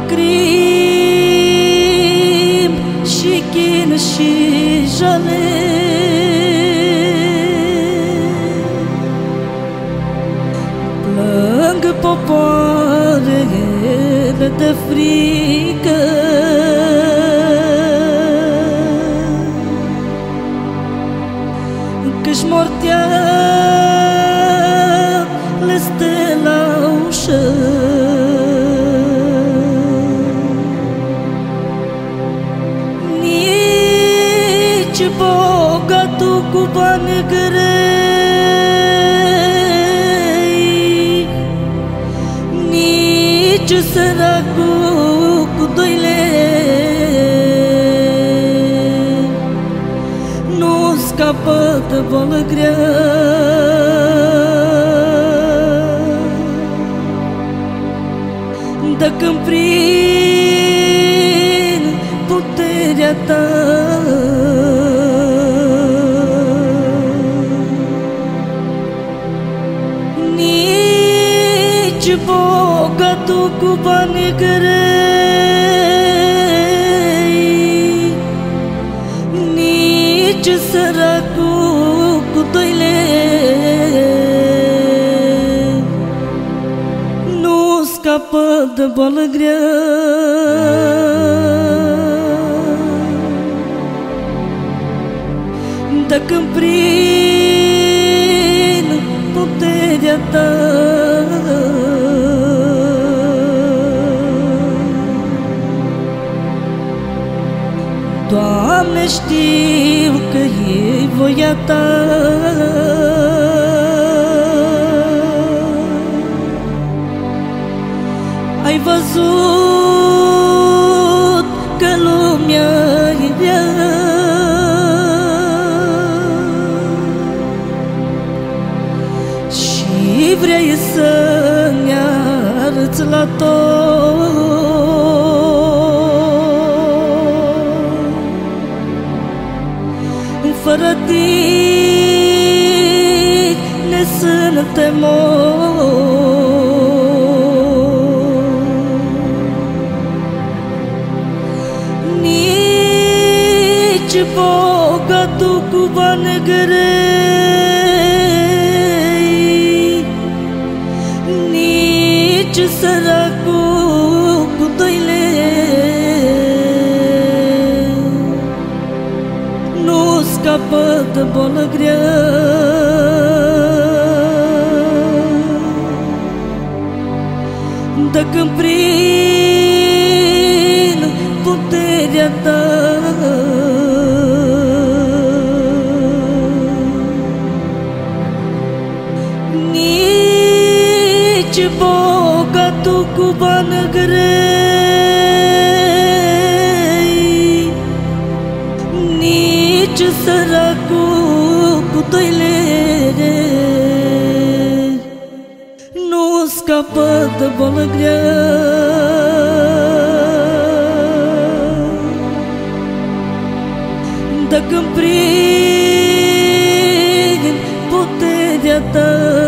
lacrim și chin și jale. Plâng popoarele de frică, că-și mortea le stă la ușă. Nici bogatul cu bani grei, nici săracul cu 2 lei nu scapă de bolă grea. Dacă-mi prin puterea ta nici bogatul cu bani grei, nici săracul cu 2 lei nu scapă de boală grea. Dacă-mi prin puterea ta Doamne, știu că e voia ta. Ai văzut că lumea e rea și vrei să ne arăți la tot fără tine suntem nici bogatul cu bani grei, nici săracul cu 2 lei nu scapă de bolă grea. Dacă-mi prin puterea ta nici bogatul cu bani grei, nici săracul cu 2 lei nu scapă de bolă grea. Dacă-mi prin puterea ta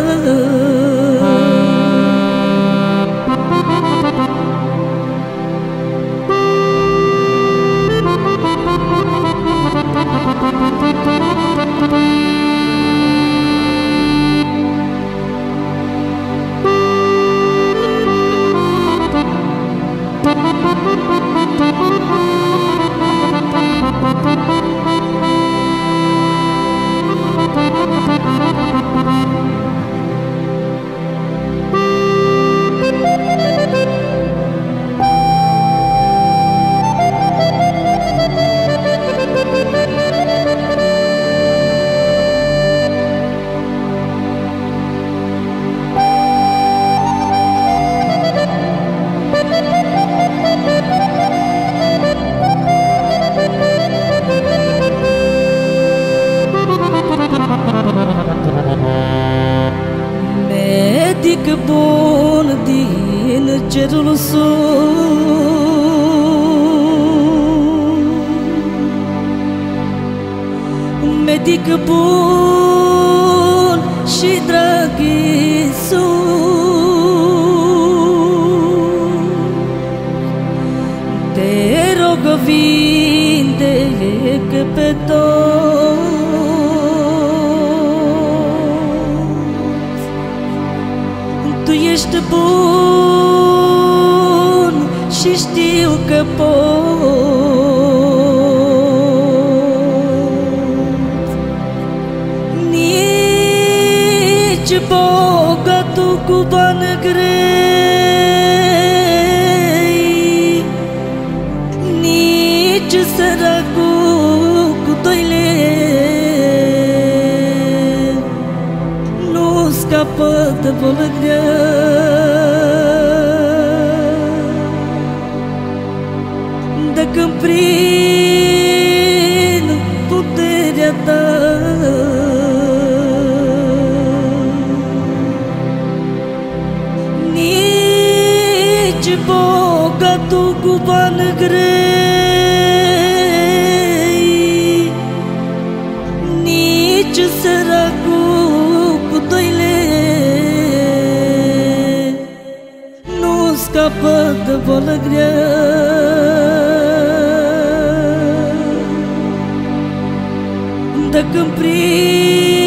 medic bun din cerul sus, medic bun și drag Iisus, și știu că pot. Nici bogatul cu bani grei, nici săracul cu 2 lei nu scapă de bolă grea. Dacă-mi prind puterea ta, nici bogatul cu bani grei, nici săracul cu 2 lei nu scapă de bolă grea. Dacă-mi prind